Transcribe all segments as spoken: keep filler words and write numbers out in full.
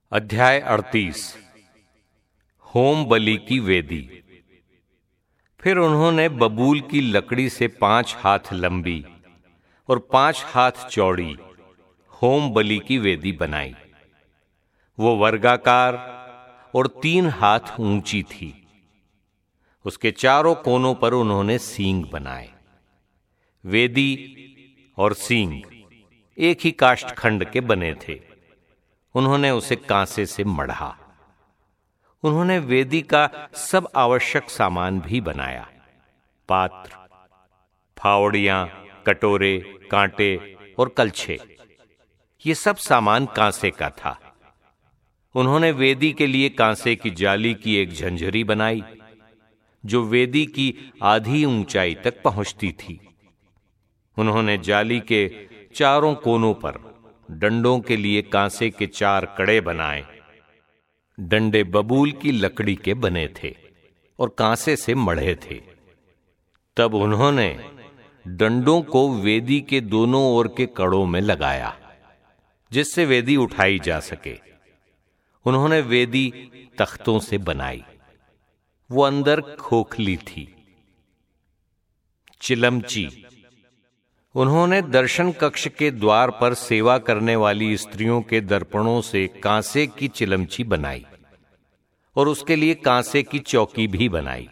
अध्याय अड़तीस। होम बलि की वेदी। फिर उन्होंने बबूल की लकड़ी से पांच हाथ लंबी और पांच हाथ चौड़ी होम बलि की वेदी बनाई। वो वर्गाकार और तीन हाथ ऊंची थी। उसके चारों कोनों पर उन्होंने सींग बनाए। वेदी और सींग एक ही काष्ठखंड के बने थे। उन्होंने उसे कांसे से मढ़ा। उन्होंने वेदी का सब आवश्यक सामान भी बनाया। पात्र, फावड़ियां, कटोरे, कांटे और कलछे, ये सब सामान कांसे का था। उन्होंने वेदी के लिए कांसे की जाली की एक झंझरी बनाई, जो वेदी की आधी ऊंचाई तक पहुंचती थी। उन्होंने जाली के चारों कोनों पर डंडों के लिए कांसे के चार कड़े बनाए। डंडे बबूल की लकड़ी के बने थे और कांसे से मढ़े थे। तब उन्होंने डंडों को वेदी के दोनों ओर के कड़ों में लगाया, जिससे वेदी उठाई जा सके। उन्होंने वेदी तख्तों से बनाई। वो अंदर खोखली थी। चिलमची। उन्होंने दर्शन कक्ष के द्वार पर सेवा करने वाली स्त्रियों के दर्पणों से कांसे की चिलमची बनाई और उसके लिए कांसे की चौकी भी बनाई।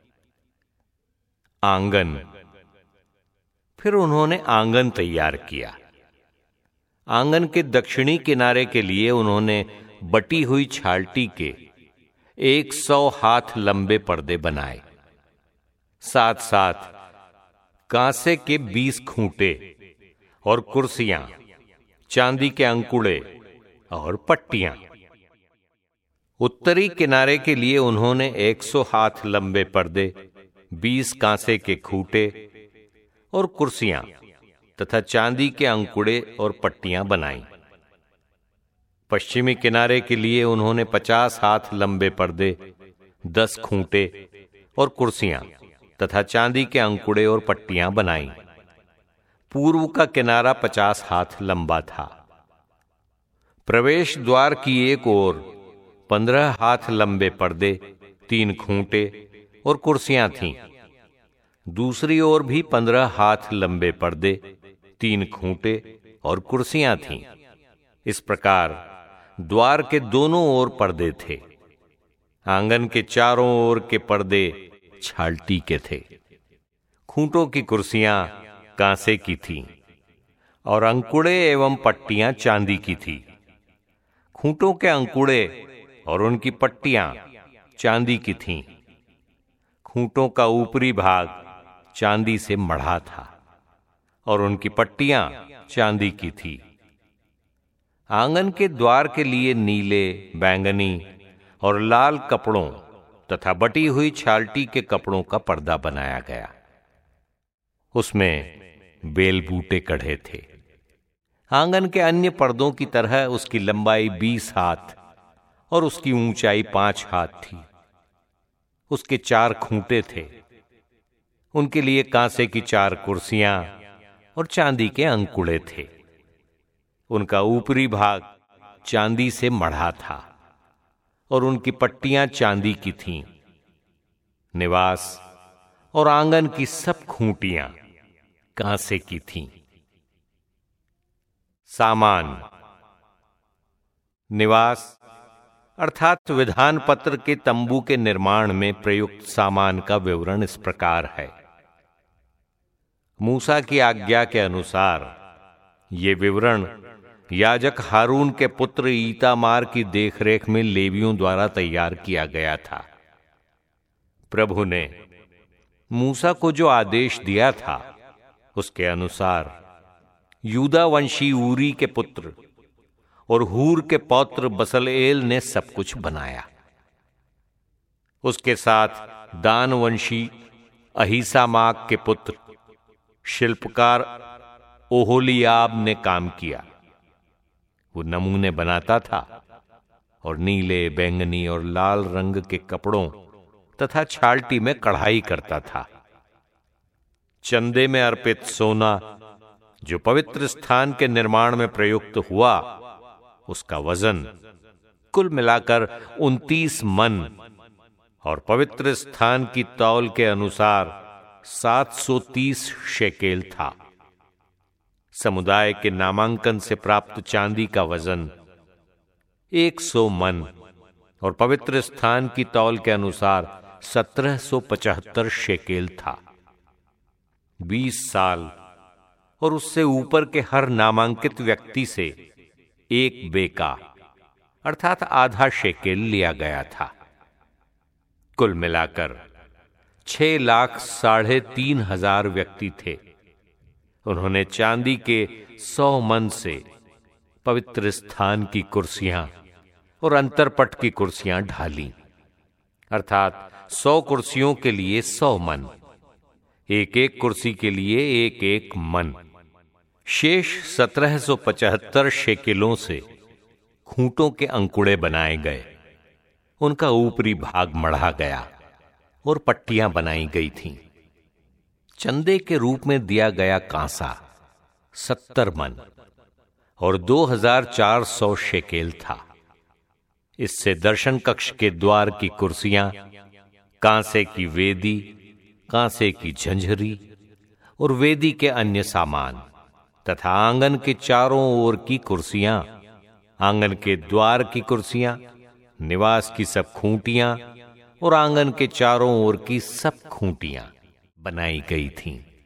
आंगन। फिर उन्होंने आंगन तैयार किया। आंगन के दक्षिणी किनारे के लिए उन्होंने बटी हुई छालटी के एक सौ हाथ लंबे पर्दे बनाए। साथ साथ कांसे के बीस खूंटे और कुर्सियां, चांदी के अंकुड़े और पट्टियां। उत्तरी किनारे के लिए उन्होंने एक सौ हाथ लंबे पर्दे, बीस कांसे के खूंटे और कुर्सियां तथा चांदी के अंकुड़े और पट्टियां बनाई। पश्चिमी किनारे के लिए उन्होंने पचास हाथ लंबे पर्दे, दस खूंटे और कुर्सियां तथा चांदी के अंकुड़े और पट्टियां बनाई। पूर्व का किनारा पचास हाथ लंबा था। प्रवेश द्वार की एक ओर पंद्रह हाथ लंबे पर्दे, तीन खूंटे और कुर्सियां थीं। दूसरी ओर भी पंद्रह हाथ लंबे पर्दे, तीन खूंटे और कुर्सियां थीं। इस प्रकार द्वार के दोनों ओर पर्दे थे। आंगन के चारों ओर के पर्दे छालटी के थे। खूंटों की कुर्सियां कांसे की थीं और अंकुड़े एवं पट्टियां चांदी की थी। खूंटों के अंकुड़े और उनकी पट्टियां चांदी की थीं। खूंटों का ऊपरी भाग चांदी से मढ़ा था और उनकी पट्टियां चांदी की थी। आंगन के द्वार के लिए नीले, बैंगनी और लाल कपड़ों तथा बटी हुई छालटी के कपड़ों का पर्दा बनाया गया। उसमें बेल बूटे कढ़े थे। आंगन के अन्य पर्दों की तरह उसकी लंबाई बीस हाथ और उसकी ऊंचाई पांच हाथ थी। उसके चार खूंटे थे। उनके लिए कांसे की चार कुर्सियां और चांदी के अंकुड़े थे। उनका ऊपरी भाग चांदी से मढ़ा था और उनकी पट्टियां चांदी की थीं। निवास और आंगन की सब खूंटियां कांसे की थीं। सामान। निवास अर्थात विधान पत्र के तंबू के निर्माण में प्रयुक्त सामान का विवरण इस प्रकार है। मूसा की आज्ञा के अनुसार ये विवरण याजक हारून के पुत्र ईतामार की देखरेख में लेवियों द्वारा तैयार किया गया था। प्रभु ने मूसा को जो आदेश दिया था, उसके अनुसार यूदा वंशी ऊरी के पुत्र और हूर के पौत्र बसलएल ने सब कुछ बनाया। उसके साथ दान वंशी अहीसामाक के पुत्र शिल्पकार ओहोलियाब ने काम किया। वो नमूने बनाता था और नीले, बैंगनी और लाल रंग के कपड़ों तथा छालटी में कढ़ाई करता था। चंदे में अर्पित सोना जो पवित्र स्थान के निर्माण में प्रयुक्त हुआ, उसका वजन कुल मिलाकर उनतीस मन और पवित्र स्थान की तौल के अनुसार सात सौ तीस शेकेल था। समुदाय के नामांकन से प्राप्त चांदी का वजन एक सौ मन और पवित्र स्थान की तौल के अनुसार सत्रह सौ पचहत्तर शेकेल था। बीस साल और उससे ऊपर के हर नामांकित व्यक्ति से एक बेका अर्थात आधा शेकेल लिया गया था। कुल मिलाकर छह लाख साढ़े तीन हजार व्यक्ति थे। उन्होंने चांदी के सौ मन से पवित्र स्थान की कुर्सियां और अंतरपट की कुर्सियां ढाली, अर्थात सौ कुर्सियों के लिए सौ मन, एक एक कुर्सी के लिए एक एक मन। शेष सत्रह सौ पचहत्तर शेकेलों से खूंटों के अंकुड़े बनाए गए, उनका ऊपरी भाग मढ़ा गया और पट्टियां बनाई गई थीं। चंदे के रूप में दिया गया कांसा सत्तर मन और दो हजार चार सौ शेकेल था। इससे दर्शन कक्ष के द्वार की कुर्सियां, कांसे की वेदी, कांसे की झंझरी और वेदी के अन्य सामान तथा आंगन के चारों ओर की कुर्सियां, आंगन के द्वार की कुर्सियां, निवास की सब खूंटियां और आंगन के चारों ओर की सब खूंटियां बनाई गई थीं।